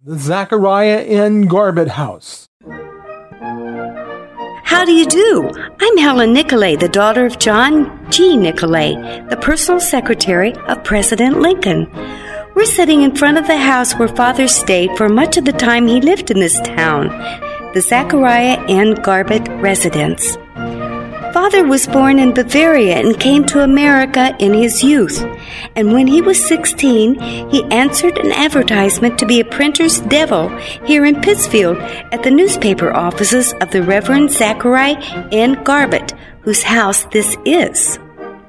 the Zachariah N. Garbett House. How do you do? I'm Helen Nicolay, the daughter of John G. Nicolay, the personal secretary of President Lincoln. We're sitting in front of the house where Father stayed for much of the time he lived in this town, the Zachariah N. Garbett residence. Father was born in Bavaria and came to America in his youth. And when he was 16, he answered an advertisement to be a printer's devil here in Pittsfield at the newspaper offices of the Reverend Zachariah N. Garbett, whose house this is.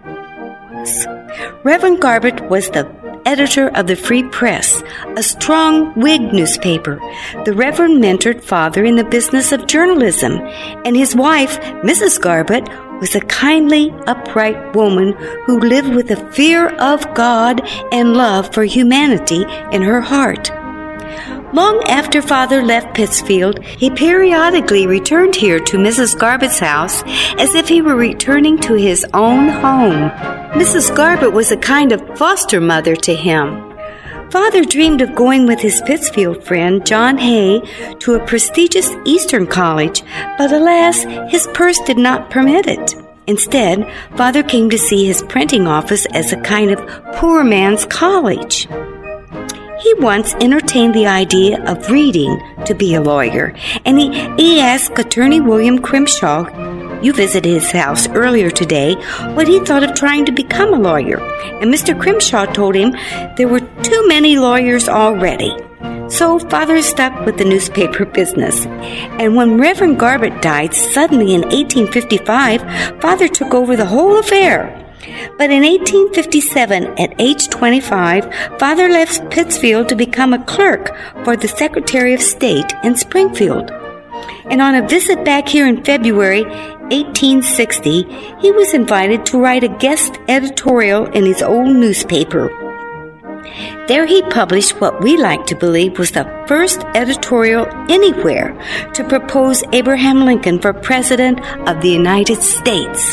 Reverend Garbett was the editor of the Free Press, a strong Whig newspaper. The Reverend mentored Father in the business of journalism, and his wife, Mrs. Garbett, was a kindly, upright woman who lived with a fear of God and love for humanity in her heart. Long after Father left Pittsfield, he periodically returned here to Mrs. Garbett's house as if he were returning to his own home. Mrs. Garbett was a kind of foster mother to him. Father dreamed of going with his Pittsfield friend, John Hay, to a prestigious Eastern college, but alas, his purse did not permit it. Instead, Father came to see his printing office as a kind of poor man's college. He once entertained the idea of reading to be a lawyer, and he asked Attorney William Crimshaw, you visited his house earlier today, what he thought of trying to become a lawyer. And Mr. Crimshaw told him there were too many lawyers already. So Father stuck with the newspaper business. And when Reverend Garbett died suddenly in 1855, Father took over the whole affair. But in 1857, at age 25, Father left Pittsfield to become a clerk for the Secretary of State in Springfield. And on a visit back here in February 1860, he was invited to write a guest editorial in his old newspaper. There he published what we like to believe was the first editorial anywhere to propose Abraham Lincoln for President of the United States.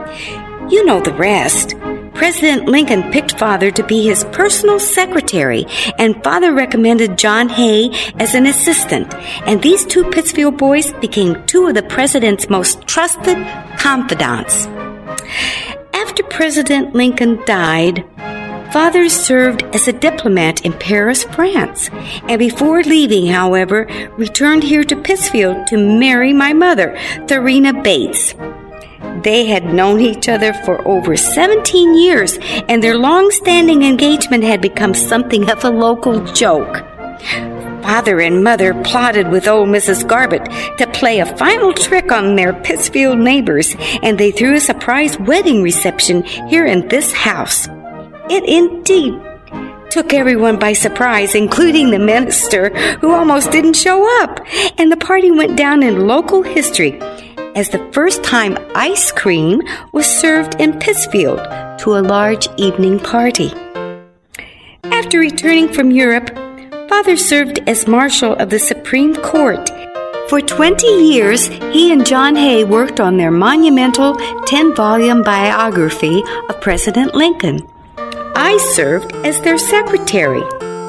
You know the rest. President Lincoln picked Father to be his personal secretary, and Father recommended John Hay as an assistant, and these two Pittsfield boys became two of the president's most trusted confidants. After President Lincoln died, Father served as a diplomat in Paris, France, and before leaving, however, returned here to Pittsfield to marry my mother, Therina Bates. They had known each other for over 17 years, and their long-standing engagement had become something of a local joke. Father and Mother plotted with old Mrs. Garbett to play a final trick on their Pittsfield neighbors, and they threw a surprise wedding reception here in this house. It indeed took everyone by surprise, including the minister, who almost didn't show up, and the party went down in local history as the first time ice cream was served in Pittsfield to a large evening party. After returning from Europe, Father served as Marshal of the Supreme Court. For 20 years, he and John Hay worked on their monumental 10-volume biography of President Lincoln. I served as their secretary.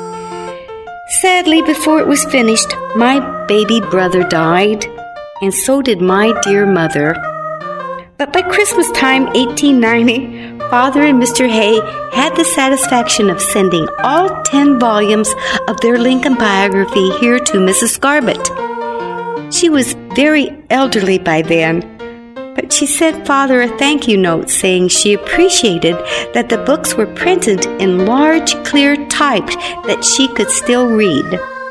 Sadly, before it was finished, my baby brother died, and so did my dear mother. But by Christmas time, 1890, Father and Mr. Hay had the satisfaction of sending all 10 volumes of their Lincoln biography here to Mrs. Garbett. She was very elderly by then, but she sent Father a thank you note saying she appreciated that the books were printed in large, clear type that she could still read.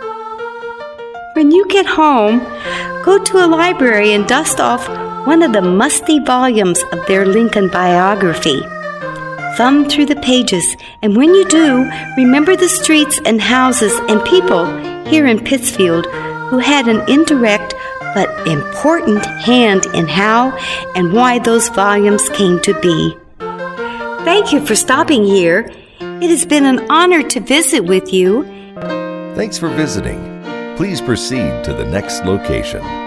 When you get home, go to a library and dust off one of the musty volumes of their Lincoln biography. Thumb through the pages, and when you do, remember the streets and houses and people here in Pittsfield who had an indirect but important hand in how and why those volumes came to be. Thank you for stopping here. It has been an honor to visit with you. Thanks for visiting. Please proceed to the next location.